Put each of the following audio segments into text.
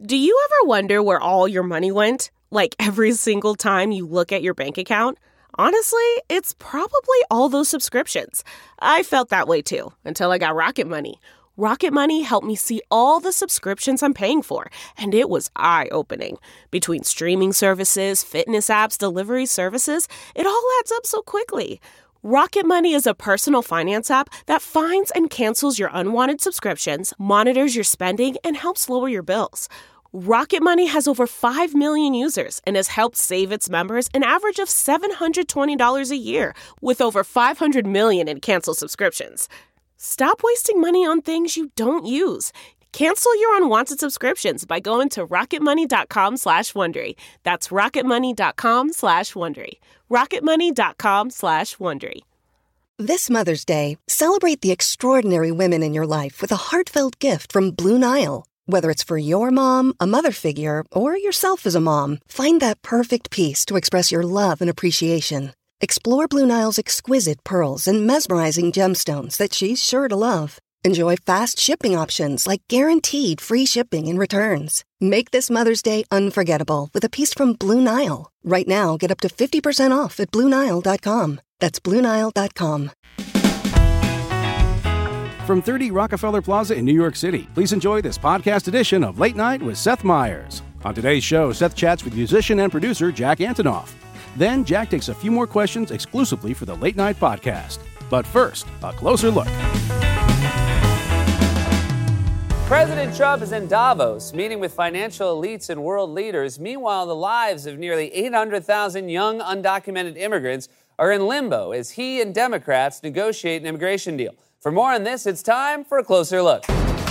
Do you ever wonder where all your money went? Like every single time you look at your bank account? Honestly, it's probably all those subscriptions. I felt that way too, until I got Rocket Money. Rocket Money helped me see all the subscriptions I'm paying for, and it was eye-opening. Between streaming services, fitness apps, delivery services, it all adds up so quickly. Rocket Money is a personal finance app that finds and cancels your unwanted subscriptions, monitors your spending, and helps lower your bills. Rocket Money has over 5 million users and has helped save its members an average of $720 a year, with over 500 million in canceled subscriptions. Stop wasting money on things you don't use. Cancel your unwanted subscriptions by going to rocketmoney.com/Wondery. That's rocketmoney.com/Wondery. rocketmoney.com/Wondery. This Mother's Day, celebrate the extraordinary women in your life with a heartfelt gift from Blue Nile. Whether it's for your mom, a mother figure, or yourself as a mom, find that perfect piece to express your love and appreciation. Explore Blue Nile's exquisite pearls and mesmerizing gemstones that she's sure to love. Enjoy fast shipping options like guaranteed free shipping and returns. Make this Mother's Day unforgettable with a piece from Blue Nile. Right now, get up to 50% off at BlueNile.com. That's BlueNile.com. From 30 Rockefeller Plaza in New York City, please enjoy this podcast edition of Late Night with Seth Meyers. On today's show, Seth chats with musician and producer Jack Antonoff. Then Jack takes a few more questions exclusively for the Late Night podcast. But first, a closer look. President Trump is in Davos, meeting with financial elites and world leaders. Meanwhile, the lives of nearly 800,000 young undocumented immigrants are in limbo as he and Democrats negotiate an immigration deal. For more on this, it's time for a closer look.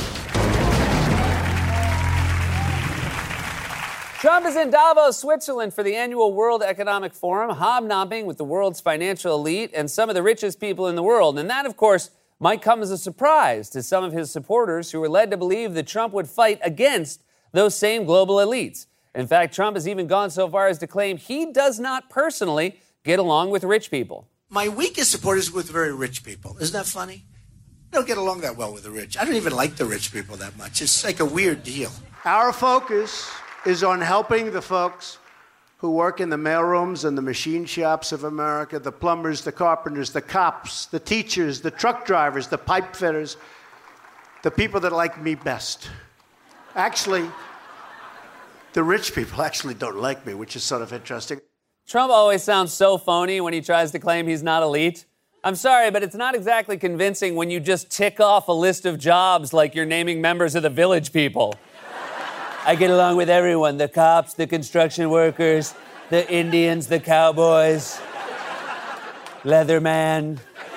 Trump is in Davos, Switzerland for the annual World Economic Forum, hobnobbing with the world's financial elite and some of the richest people in the world. And that, of course, might come as a surprise to some of his supporters who were led to believe that Trump would fight against those same global elites. In fact, Trump has even gone so far as to claim he does not personally get along with rich people. My weakest support is with very rich people. Isn't that funny? I don't get along that well with the rich. I don't even like the rich people that much. It's like a weird deal. Our focus is on helping the folks who work in the mailrooms and the machine shops of America, the plumbers, the carpenters, the cops, the teachers, the truck drivers, the pipe fitters, the people that like me best. Actually, the rich people actually don't like me, which is sort of interesting. Trump always sounds so phony when he tries to claim he's not elite. I'm sorry, but it's not exactly convincing when you just tick off a list of jobs like you're naming members of the Village People. I get along with everyone, the cops, the construction workers, the Indians, the cowboys, Leatherman.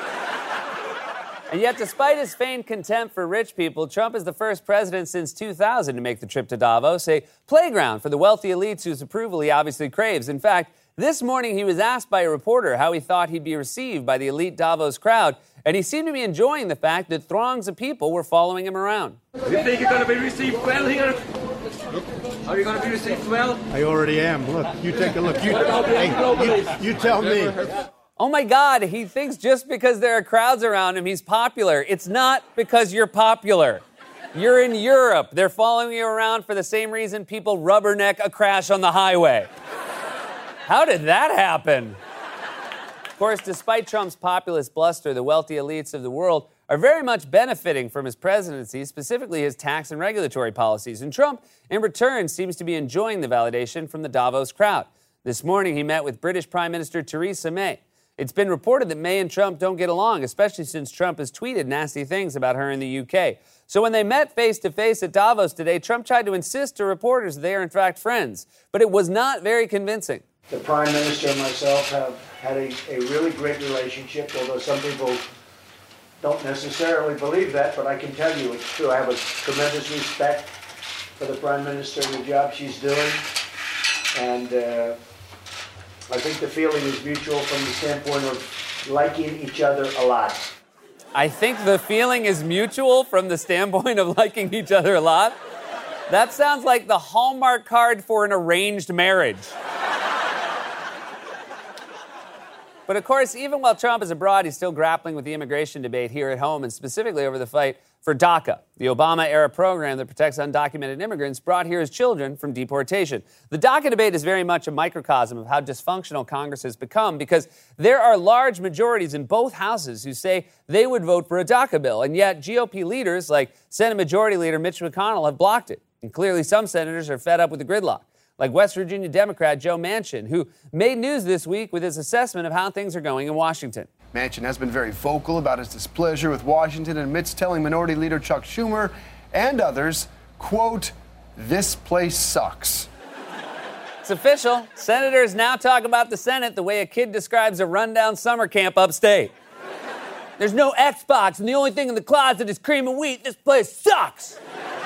And yet, despite his feigned contempt for rich people, Trump is the first president since 2000 to make the trip to Davos, a playground for the wealthy elites whose approval he obviously craves. In fact, this morning he was asked by a reporter how he thought he'd be received by the elite Davos crowd, and he seemed to be enjoying the fact that throngs of people were following him around. You think you're going to be received well here? Are you going to be received well? I already am. Look, you take a look. You tell me. Oh my God, he thinks just because there are crowds around him, he's popular. It's not because you're popular. You're in Europe. They're following you around for the same reason people rubberneck a crash on the highway. How did that happen? Of course, despite Trump's populist bluster, the wealthy elites of the world are very much benefiting from his presidency, specifically his tax and regulatory policies. And Trump, in return, seems to be enjoying the validation from the Davos crowd. This morning, he met with British Prime Minister Theresa May. It's been reported that May and Trump don't get along, especially since Trump has tweeted nasty things about her in the UK. So when they met face-to-face at Davos today, Trump tried to insist to reporters that they are in fact friends. But it was not very convincing. The Prime Minister and myself have had a really great relationship, although some people don't necessarily believe that, but I can tell you it's true. I have a tremendous respect for the Prime Minister and the job she's doing, and I think the feeling is mutual from the standpoint of liking each other a lot. I think the feeling is mutual from the standpoint of liking each other a lot? That sounds like the Hallmark card for an arranged marriage. But of course, even while Trump is abroad, he's still grappling with the immigration debate here at home, and specifically over the fight for DACA, the Obama-era program that protects undocumented immigrants brought here as children from deportation. The DACA debate is very much a microcosm of how dysfunctional Congress has become because there are large majorities in both houses who say they would vote for a DACA bill, and yet GOP leaders like Senate Majority Leader Mitch McConnell have blocked it. And clearly some senators are fed up with the gridlock, like West Virginia Democrat Joe Manchin, who made news this week with his assessment of how things are going in Washington. Manchin has been very vocal about his displeasure with Washington amidst telling Minority Leader Chuck Schumer and others, quote, "This place sucks." It's official. Senators now talk about the Senate the way a kid describes a rundown summer camp upstate. There's no Xbox, and the only thing in the closet is cream of wheat. This place sucks.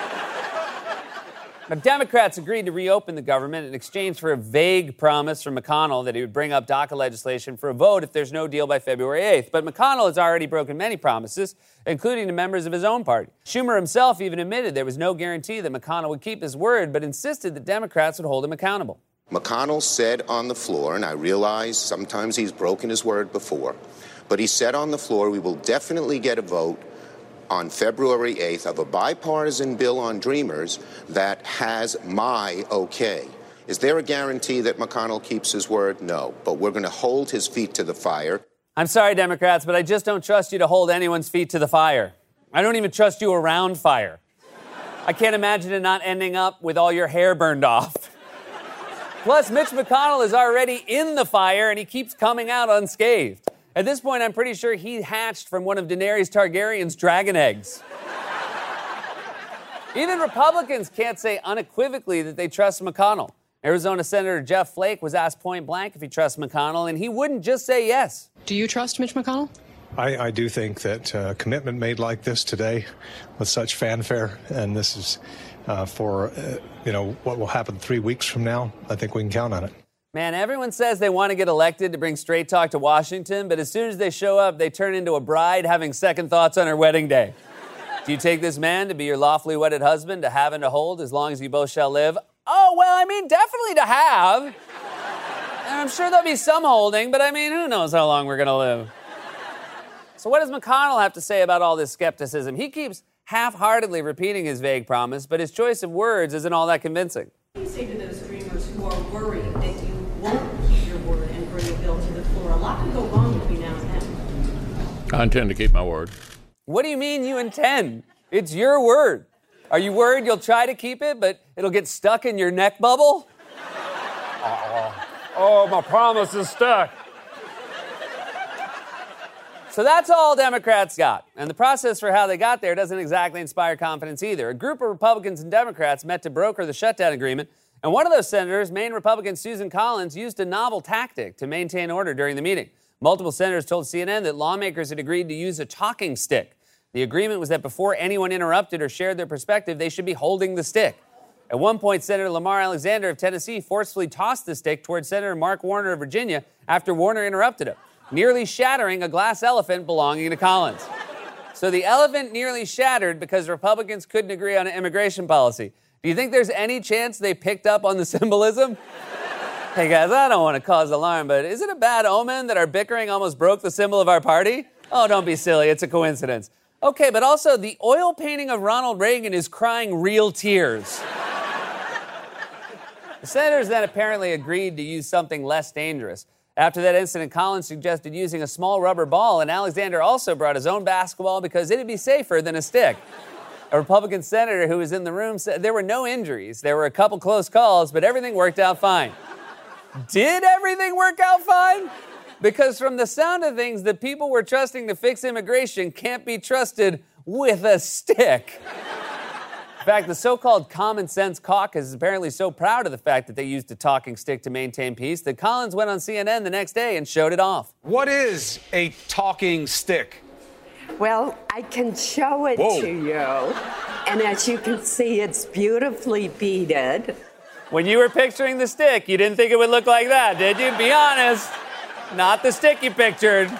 Now, Democrats agreed to reopen the government in exchange for a vague promise from McConnell that he would bring up DACA legislation for a vote if there's no deal by February 8th. But McConnell has already broken many promises, including to members of his own party. Schumer himself even admitted there was no guarantee that McConnell would keep his word, but insisted that Democrats would hold him accountable. McConnell said on the floor, and I realize sometimes he's broken his word before, but he said on the floor we will definitely get a vote on February 8th of a bipartisan bill on Dreamers that has my okay. Is there a guarantee that McConnell keeps his word? No, but we're going to hold his feet to the fire. I'm sorry, Democrats, but I just don't trust you to hold anyone's feet to the fire. I don't even trust you around fire. I can't imagine it not ending up with all your hair burned off. Plus, Mitch McConnell is already in the fire and he keeps coming out unscathed. At this point, I'm pretty sure he hatched from one of Daenerys Targaryen's dragon eggs. Even Republicans can't say unequivocally that they trust McConnell. Arizona Senator Jeff Flake was asked point blank if he trusts McConnell, and he wouldn't just say yes. Do you trust Mitch McConnell? I do think that a commitment made like this today with such fanfare, and this is for what will happen 3 weeks from now, I think we can count on it. Man, everyone says they want to get elected to bring straight talk to Washington, but as soon as they show up, they turn into a bride having second thoughts on her wedding day. Do you take this man to be your lawfully wedded husband, to have and to hold as long as you both shall live? Oh, well, I mean, definitely to have. And I'm sure there'll be some holding, but I mean, who knows how long we're going to live. So what does McConnell have to say about all this skepticism? He keeps half-heartedly repeating his vague promise, but his choice of words isn't all that convincing. What do you say to those dreamers who are worried that you won't keep your word and bring a bill to the floor? A lot can go wrong between now and then. I intend to keep my word. What do you mean you intend? It's your word. Are you worried you'll try to keep it, but it'll get stuck in your neck bubble? Oh, my promise is stuck. So that's all Democrats got. And the process for how they got there doesn't exactly inspire confidence either. A group of Republicans and Democrats met to broker the shutdown agreement, and one of those senators, Maine Republican Susan Collins, used a novel tactic to maintain order during the meeting. Multiple senators told CNN that lawmakers had agreed to use a talking stick. The agreement was that before anyone interrupted or shared their perspective, they should be holding the stick. At one point, Senator Lamar Alexander of Tennessee forcefully tossed the stick towards Senator Mark Warner of Virginia after Warner interrupted him, nearly shattering a glass elephant belonging to Collins. So the elephant nearly shattered because Republicans couldn't agree on an immigration policy. Do you think there's any chance they picked up on the symbolism? Hey guys, I don't want to cause alarm, but is it a bad omen that our bickering almost broke the symbol of our party? Oh, don't be silly, it's a coincidence. Okay, but also the oil painting of Ronald Reagan is crying real tears. The senators then apparently agreed to use something less dangerous. After that incident, Collins suggested using a small rubber ball, and Alexander also brought his own basketball because it'd be safer than a stick. A Republican senator who was in the room said there were no injuries. There were a couple close calls, but everything worked out fine. Did everything work out fine? Because from the sound of things, the people we're trusting to fix immigration can't be trusted with a stick. In fact, the so-called Common Sense Caucus is apparently so proud of the fact that they used a talking stick to maintain peace that Collins went on CNN the next day and showed it off. What is a talking stick? Well, I can show it to you. And as you can see, it's beautifully beaded. When you were picturing the stick, you didn't think it would look like that, did you? Be honest. Not the stick you pictured.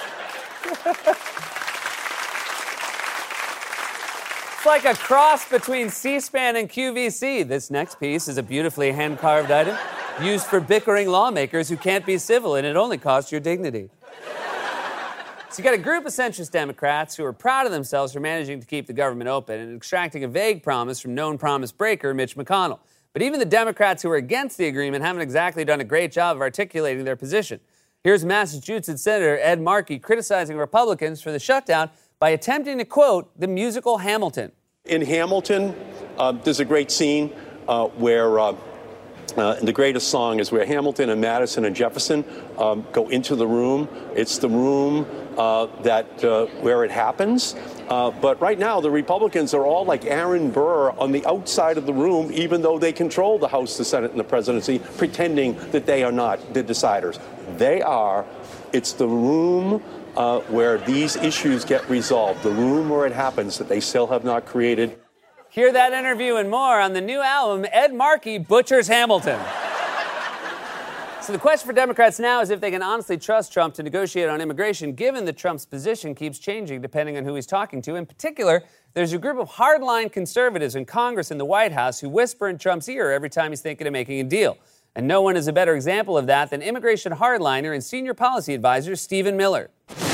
It's like a cross between C-SPAN and QVC. This next piece is a beautifully hand-carved item used for bickering lawmakers who can't be civil, and it only costs your dignity. So you got a group of centrist Democrats who are proud of themselves for managing to keep the government open and extracting a vague promise from known promise breaker Mitch McConnell. But even the Democrats who are against the agreement haven't exactly done a great job of articulating their position. Here's Massachusetts Senator Ed Markey criticizing Republicans for the shutdown by attempting to quote the musical Hamilton. In Hamilton, there's a great scene where the greatest song is where Hamilton and Madison and Jefferson go into the room. It's the room where it happens. But right now, the Republicans are all like Aaron Burr on the outside of the room, even though they control the House, the Senate, and the presidency, pretending that they are not the deciders. They are. It's the room where these issues get resolved, the room where it happens that they still have not created. Hear that interview and more on the new album, Ed Markey Butchers Hamilton. So the question for Democrats now is if they can honestly trust Trump to negotiate on immigration, given that Trump's position keeps changing depending on who he's talking to. In particular, there's a group of hardline conservatives in Congress and the White House who whisper in Trump's ear every time he's thinking of making a deal. And no one is a better example of that than immigration hardliner and senior policy advisor Stephen Miller.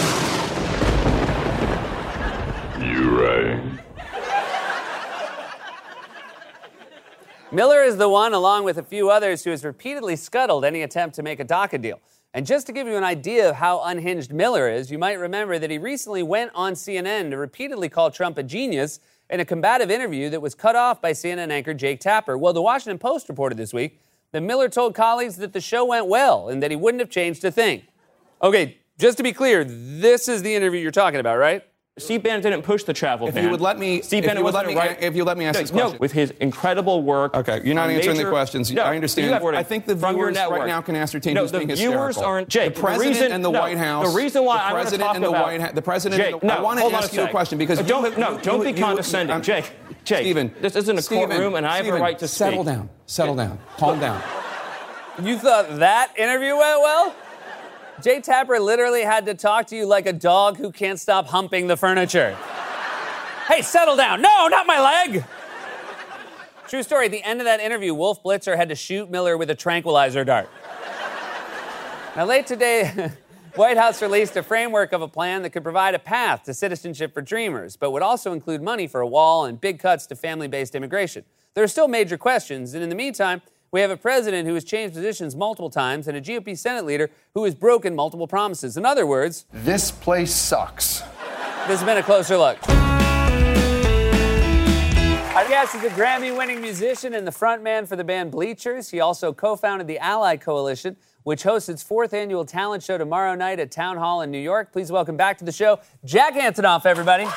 You right. Miller is the one, along with a few others, who has repeatedly scuttled any attempt to make a DACA deal. And just to give you an idea of how unhinged Miller is, you might remember that he recently went on CNN to repeatedly call Trump a genius in a combative interview that was cut off by CNN anchor Jake Tapper. Well, the Washington Post reported this week that Miller told colleagues that the show went well and that he wouldn't have changed a thing. Okay, just to be clear, this is the interview you're talking about, right? Steve Bannon didn't push the travel ban. If you would let me, Steve Bannon wasn't right. If you let me ask this question. No, with his incredible work. Okay, you're not answering the questions. No, I understand. I think the viewers right now can ascertain who's being hysterical. The viewers aren't. Jake, the president and the White House. The reason why I want to talk about the president. Jake, I want to ask you a question because don't be condescending, Jake. Stephen, this isn't a courtroom, and I have a right to speak. Settle down. Settle down. Calm down. You thought that interview went well? Jay Tapper literally had to talk to you like a dog who can't stop humping the furniture. Hey, settle down. No, not my leg. True story. At the end of that interview, Wolf Blitzer had to shoot Miller with a tranquilizer dart. Now, late today, White House released a framework of a plan that could provide a path to citizenship for dreamers, but would also include money for a wall and big cuts to family-based immigration. There are still major questions, and in the meantime, we have a president who has changed positions multiple times and a GOP Senate leader who has broken multiple promises. In other words, this place sucks. This has been a closer look. Our guest is a Grammy-winning musician and the frontman for the band Bleachers. He also co-founded the Ally Coalition, which hosts its 4th annual talent show tomorrow night at Town Hall in New York. Please welcome back to the show, Jack Antonoff, everybody.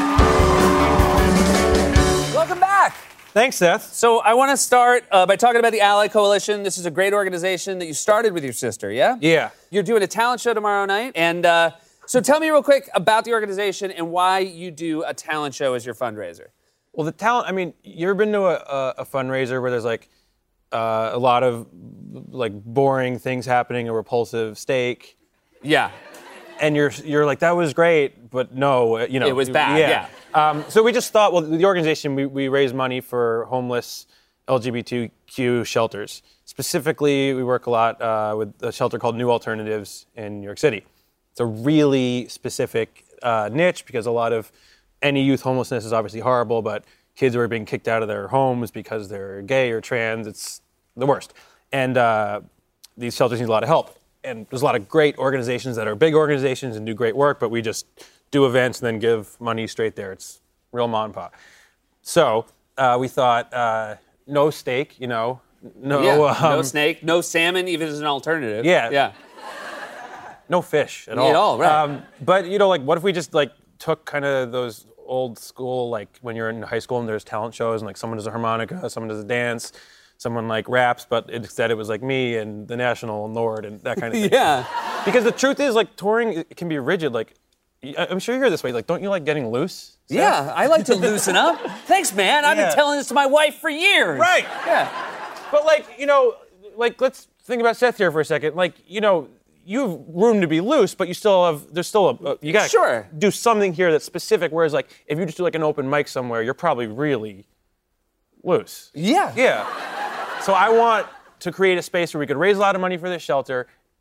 Welcome back. Thanks, Seth. So I want to start by talking about the Ally Coalition. This is a great organization that you started with your sister, yeah? Yeah. You're doing a talent show tomorrow night. And so tell me real quick about the organization and why you do a talent show as your fundraiser. Well, the talent, I mean, you ever been to a fundraiser where there's like a lot of like boring things happening, a repulsive steak? Yeah. And you're like, that was great, but no, you know. It was bad, yeah. So we just thought, well, the organization, we raise money for homeless LGBTQ shelters. Specifically, we work a lot with a shelter called New Alternatives in New York City. It's a really specific niche because a lot of any youth homelessness is obviously horrible, but kids who are being kicked out of their homes because they're gay or trans, it's the worst. And these shelters need a lot of help. And there's a lot of great organizations that are big organizations and do great work, but we just do events and then give money straight there. It's real mom and pop. So we thought, no steak, you know. No snake, no salmon, even as an alternative. Yeah. No fish at all. At all, right. But, you know, like, what if we just, like, took kind of those old school, like, when you're in high school and there's talent shows and, like, someone does a harmonica, someone does a dance, someone, like, raps, but instead it was, like, me and the National and Lord and that kind of thing. Yeah. Because the truth is, like, touring, it can be rigid. Like, I'm sure you're this way. Like, don't you like getting loose? Yeah, I like to loosen up. Thanks, man. I've been telling this to my wife for years. Right. Yeah. But, like, you know, like, let's think about Seth here for a second. Like, you know, you have room to be loose, but you still have, there's still you got to do something here that's specific, whereas, like, if you just do, like, an open mic somewhere, you're probably really loose. Yeah. Yeah. So I want to create a space where we could raise a lot of money for this shelter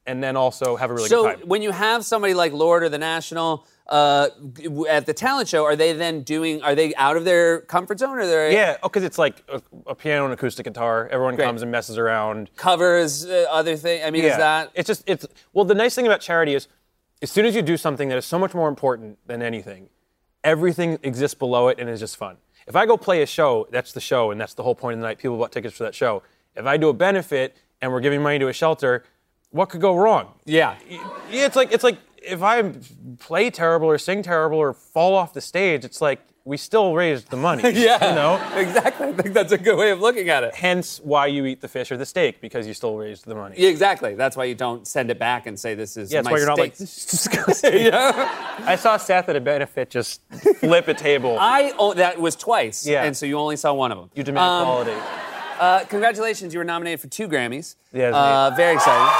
and then also have a really so good time. When you have somebody like Lorde or The National at the talent show, are they out of their comfort zone? Or because it's like a piano and acoustic guitar. Everyone comes and messes around. Covers, other things. I mean, is that... Well, the nice thing about charity is as soon as you do something that is so much more important than anything, everything exists below it and is just fun. If I go play a show, that's the show, and that's the whole point of the night. People bought tickets for that show. If I do a benefit and we're giving money to a shelter, what could go wrong? Yeah. It's like if I play terrible or sing terrible or fall off the stage, it's like we still raised the money. Yeah. You know? Exactly. I think that's a good way of looking at it. Hence why you eat the fish or the steak, because you still raised the money. Yeah, exactly. That's why you don't send it back and say this is that's my why you're steak. not like, this is disgusting. Yeah. I saw Seth at a benefit just flip a table. That was twice. Yeah. And so you only saw one of them. You demand quality. Congratulations, you were nominated for 2 Grammys. Yeah, very exciting.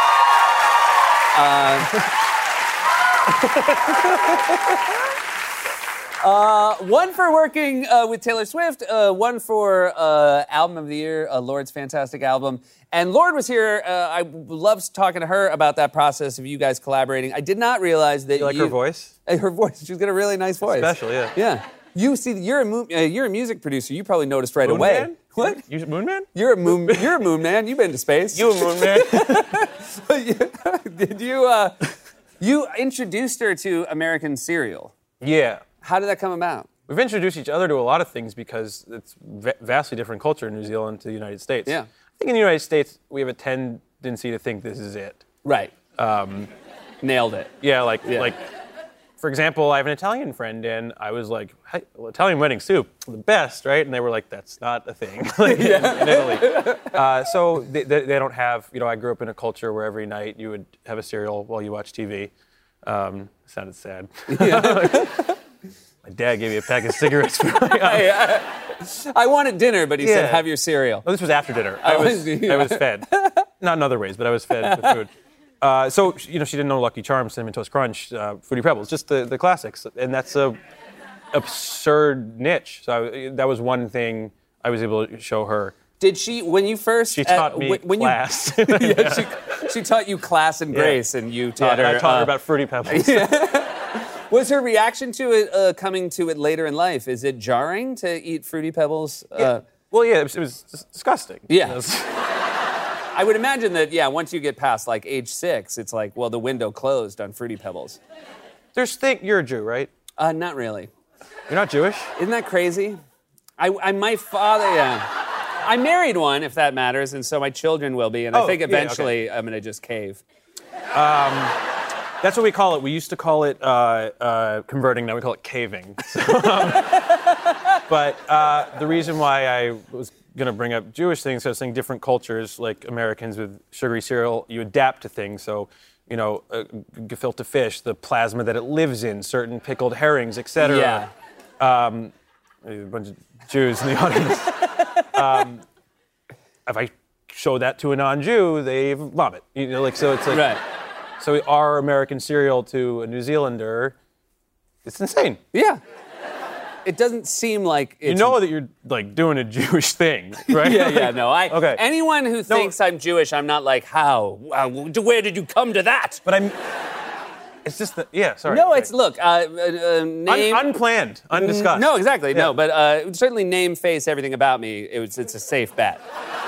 One for working with Taylor Swift, one for Album of the Year, Lorde's fantastic album. And Lorde was here. I loved talking to her about that process of you guys collaborating. I did not realize that you like her voice? Her voice. She's got a really nice voice. Special, yeah. Yeah. You're a music producer. You probably noticed right Moon away. Man? What? You Moon Man? You're a moon man. You've been to space. You a Moon Man? Did you? You introduced her to American Serial. Yeah. How did that come about? We've introduced each other to a lot of things because it's vastly different culture in New Zealand to the United States. Yeah. I think in the United States we have a tendency to think this is it. Right. Nailed it. Yeah, like for example, I have an Italian friend, and I was like, hey, Italian wedding soup, the best, right? And they were like, that's not a thing in Italy. So they don't have, I grew up in a culture where every night you would have a cereal while you watch TV. Sounded sad. My dad gave me a pack of cigarettes for my I wanted dinner, but he said, have your cereal. Oh, this was after dinner. I was fed. Not in other ways, but I was fed with food. So she didn't know Lucky Charms, Cinnamon Toast Crunch, Fruity Pebbles, just the classics. And that's a absurd niche. So that was one thing I was able to show her. Did she, when you first... She taught me class. She taught you class and grace, and you taught her... I taught her about Fruity Pebbles. Was her reaction to it, coming to it later in life, is it jarring to eat Fruity Pebbles? Well, yeah, it was disgusting. Yeah. I would imagine that, once you get past, like, age 6, it's like, well, the window closed on Fruity Pebbles. You're a Jew, right? Not really. You're not Jewish? Isn't that crazy? My father, I married one, if that matters, and so my children will be, and I think eventually I'm going to just cave. That's what we call it. We used to call it converting. Now we call it caving. But the reason why I was going to bring up Jewish things, I was saying different cultures, like Americans with sugary cereal, you adapt to things. So, gefilte fish, the plasma that it lives in, certain pickled herrings, etc. Yeah. A bunch of Jews in the audience. If I show that to a non-Jew, they vomit. So it's like... Right. So our American cereal to a New Zealander, it's insane. Yeah. It doesn't seem like it's... You know that you're, like, doing a Jewish thing, right? No. Anyone who thinks I'm Jewish, I'm not like, how? Where did you come to that? But it's just that, sorry. No, it's, look, name... Unplanned, undiscussed. No, exactly, no. But certainly name, face, everything about me, it's a safe bet.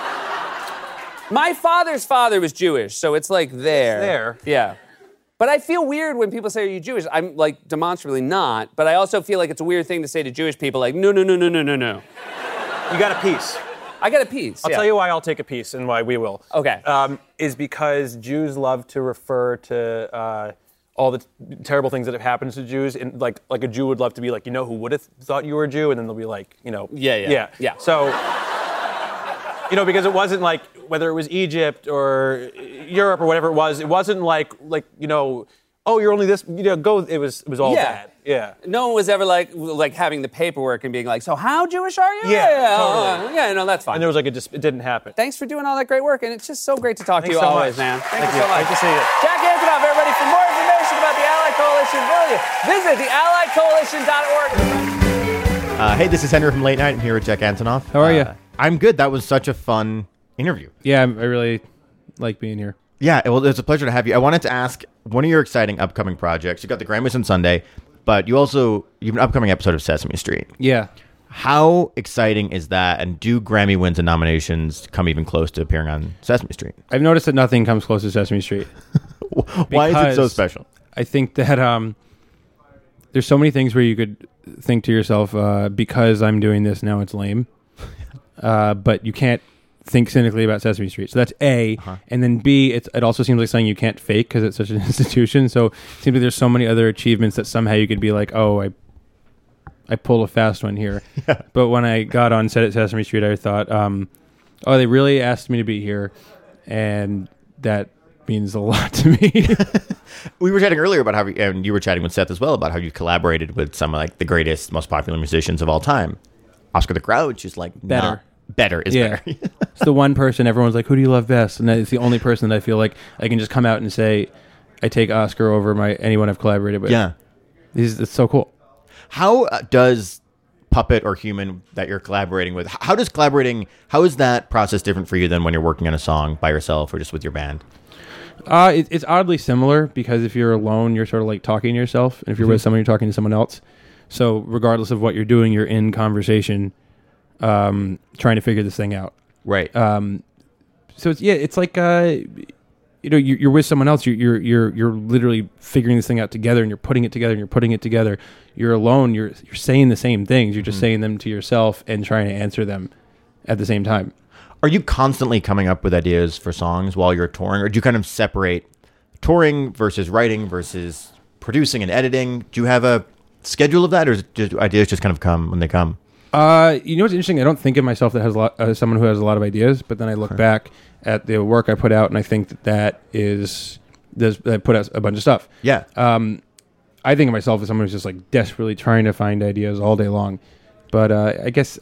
My father's father was Jewish, so it's like there. It's there. Yeah. But I feel weird when people say, are you Jewish? I'm, like, demonstrably not, but I also feel like it's a weird thing to say to Jewish people, like, no. You got a piece. I got a piece, I'll tell you why I'll take a piece and why we will. Okay. Is because Jews love to refer to all the terrible things that have happened to Jews. And like a Jew would love to be like, who would have thought you were a Jew? And then they'll be like, Yeah. So, because it wasn't like, whether it was Egypt or Europe or whatever it wasn't like oh, you're only this, it was all bad. Yeah. No one was ever like having the paperwork and being like, so how Jewish are you? Totally. No, that's fine. And there was it didn't happen. Thanks for doing all that great work, and it's just so great to talk to you so always, much. man. Thank you so much. Great to see you. Jack Antonoff, everybody, for more information about the Allied Coalition, visit thealliedcoalition.org. Hey, this is Henry from Late Night. I'm here with Jack Antonoff. How are you? I'm good. That was such a fun interview. Yeah, I really like being here. Yeah, well, it's a pleasure to have you. I wanted to ask, one of your exciting upcoming projects, you got the Grammys on Sunday, but you have an upcoming episode of Sesame Street. Yeah. How exciting is that? And do Grammy wins and nominations come even close to appearing on Sesame Street? I've noticed that nothing comes close to Sesame Street. Why is it so special? I think that there's so many things where you could think to yourself, because I'm doing this now, it's lame. But you can't think cynically about Sesame Street. So that's A. And then B, it also seems like something you can't fake because it's such an institution. So it seems like there's so many other achievements that somehow you could be like, oh, I pulled a fast one here. Yeah. But when I got on set at Sesame Street, I thought, they really asked me to be here. And that means a lot to me. We were chatting earlier about how, and you were chatting with Seth as well, about how you collaborated with some of like the greatest, most popular musicians of all time. Oscar the Grouch is like better. Better. It's the one person everyone's like, who do you love best? And it's the only person that I feel like I can just come out and say, I take Oscar over anyone I've collaborated with. Yeah. It's so cool. How does puppet or human that you're collaborating with, how is that process different for you than when you're working on a song by yourself or just with your band? It's oddly similar because if you're alone, you're sort of like talking to yourself. And if you're with someone, you're talking to someone else. So regardless of what you're doing, you're in conversation, trying to figure this thing out. Right. So it's like, you're with someone else. You're literally figuring this thing out together, and you're putting it together. You're alone. You're saying the same things. You're just saying them to yourself and trying to answer them at the same time. Are you constantly coming up with ideas for songs while you're touring, or do you kind of separate touring versus writing versus producing and editing? Do you have a schedule of that, or do ideas just kind of come when they come? What's interesting? I don't think of myself as someone who has a lot of ideas, but then I look back at the work I put out, and I think that I put out a bunch of stuff. Yeah. I think of myself as someone who's just like desperately trying to find ideas all day long, but I guess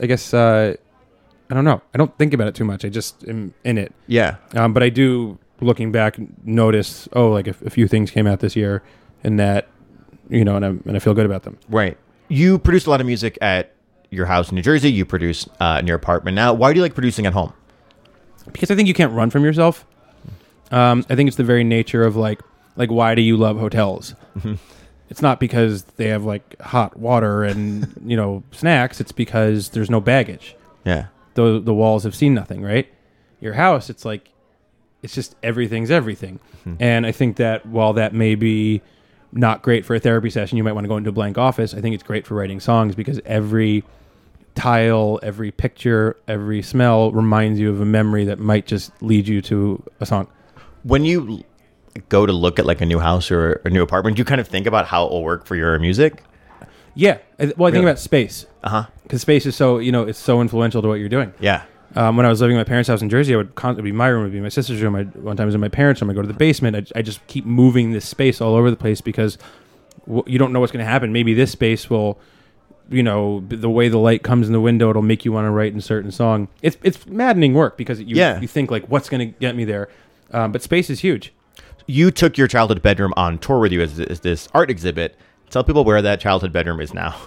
I don't know. I don't think about it too much. I just am in it. Yeah. But I do, looking back, notice like a few things came out this year, and that and I feel good about them. Right. You produced a lot of music at your house in New Jersey. You produce in your apartment now. Why do you like producing at home? Because I think you can't run from yourself. I think it's the very nature of like why do you love hotels? Mm-hmm. It's not because they have like hot water and snacks. It's because there's no baggage. Yeah. The walls have seen nothing, right? Your house, it's like it's just everything's everything. Mm-hmm. And I think that while that may be not great for a therapy session, you might want to go into a blank office. I think it's great for writing songs because every tile, every picture, every smell reminds you of a memory that might just lead you to a song. When you go to look at like a new house or a new apartment, do you kind of think about how it will work for your music? Yeah. Well, I think about space. Because space is so, it's so influential to what you're doing. Yeah. When I was living in my parents' house in Jersey, I would constantly be my room, would be my sister's room. One time I was in my parents' room. I go to the basement. I just keep moving this space all over the place because you don't know what's going to happen. Maybe this space will, the way the light comes in the window, it'll make you want to write in a certain song. It's maddening work because you think like, what's going to get me there? But space is huge. You took your childhood bedroom on tour with you as this art exhibit. Tell people where that childhood bedroom is now.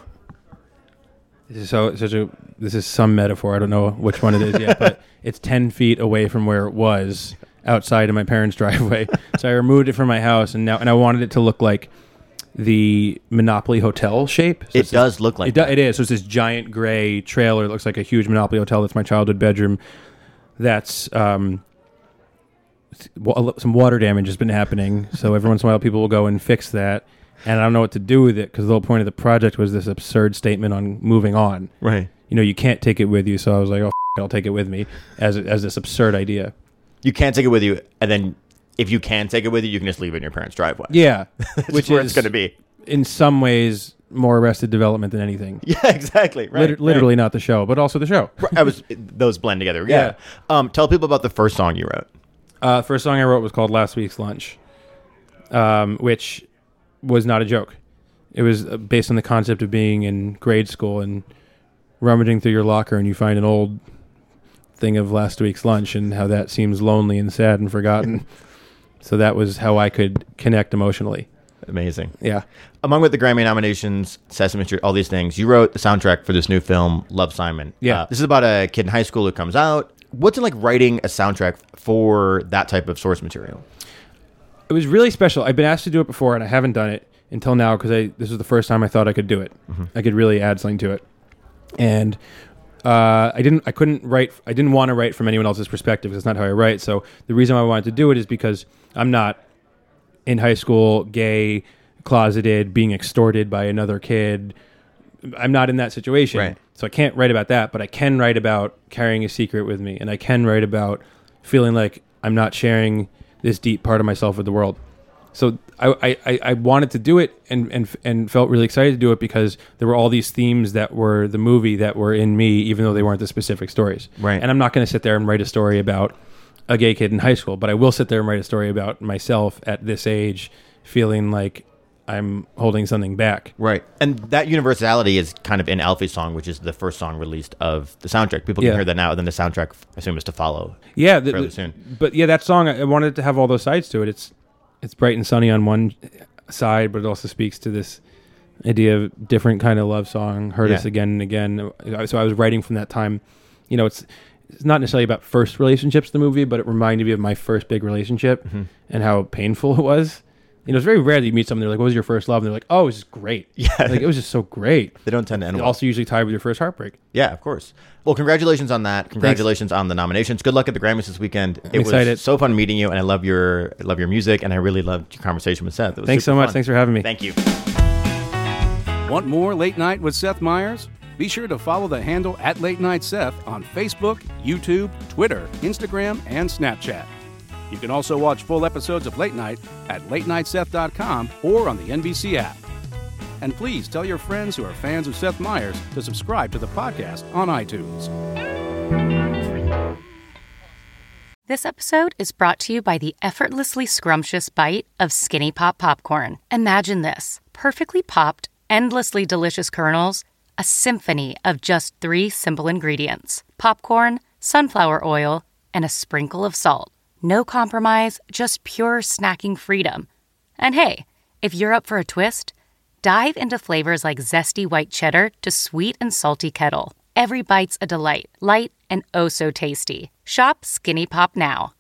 This is some metaphor. I don't know which one it is yet, but it's 10 feet away from where it was outside of my parents' driveway. So I removed it from my house, and I wanted it to look like the Monopoly Hotel shape. So it does look like that. It is. So it's this giant gray trailer. It looks like a huge Monopoly Hotel. That's my childhood bedroom. That's some water damage has been happening. So every once in a while, people will go and fix that. And I don't know what to do with it because the whole point of the project was this absurd statement on moving on. Right. You can't take it with you. So I was like, I'll take it with me as this absurd idea. You can't take it with you. And then if you can take it with you, you can just leave it in your parents' driveway. Yeah. Which is going to be. In some ways, more Arrested Development than anything. Yeah, exactly. Right. Literally not the show, but also the show. Those blend together. Yeah. Tell people about the first song you wrote. The first song I wrote was called Last Week's Lunch, which was not a joke. It was based on the concept of being in grade school and rummaging through your locker and you find an old thing of last week's lunch and how that seems lonely and sad and forgotten. So that was how I could connect emotionally. Amazing. Yeah. Among with the Grammy nominations, Sesame Street, all these things, you wrote the soundtrack for this new film, Love, Simon. Yeah. This is about a kid in high school who comes out, What's it like writing a soundtrack for that type of source material? It was really special. I've been asked to do it before, and I haven't done it until now because this was the first time I thought I could do it. Mm-hmm. I could really add something to it, and I couldn't write. I didn't want to write from anyone else's perspective because that's not how I write. So the reason I wanted to do it is because I'm not in high school, gay, closeted, being extorted by another kid. I'm not in that situation. Right. So I can't write about that, but I can write about carrying a secret with me, and I can write about feeling like I'm not sharing this deep part of myself with the world. So I wanted to do it and felt really excited to do it because there were all these themes that were the movie that were in me, even though they weren't the specific stories. Right. And I'm not going to sit there and write a story about a gay kid in high school, but I will sit there and write a story about myself at this age, feeling like I'm holding something back. Right. And that universality is kind of in Alfie's song, which is the first song released of the soundtrack. People can hear that now, and then the soundtrack, I assume, is to follow fairly soon. But yeah, that song, I wanted to have all those sides to it. It's bright and sunny on one side, but it also speaks to this idea of different kind of love song, Hurt Us Again and Again. So I was writing from that time. You know, it's not necessarily about first relationships, the movie, but it reminded me of my first big relationship and how painful it was. You know, it's very rare that you meet someone, they're like, what was your first love? And they're like, oh, it was just great. Yeah. Like, it was just so great. They don't tend to end well. Also usually tied with your first heartbreak. Yeah, of course. Well, congratulations on that. Congratulations on the nominations. Good luck at the Grammys this weekend. I'm excited. Was so fun meeting you, and I love your music, and I really loved your conversation with Seth. It was Thanks so much. Fun. Thanks for having me. Thank you. Want more Late Night with Seth Meyers? Be sure to follow the handle @LateNightSeth on Facebook, YouTube, Twitter, Instagram, and Snapchat. You can also watch full episodes of Late Night at latenightseth.com or on the NBC app. And please tell your friends who are fans of Seth Meyers to subscribe to the podcast on iTunes. This episode is brought to you by the effortlessly scrumptious bite of Skinny Pop Popcorn. Imagine this: perfectly popped, endlessly delicious kernels, a symphony of just 3 simple ingredients: popcorn, sunflower oil, and a sprinkle of salt. No compromise, just pure snacking freedom. And hey, if you're up for a twist, dive into flavors like zesty white cheddar to sweet and salty kettle. Every bite's a delight, light and oh so tasty. Shop Skinny Pop now.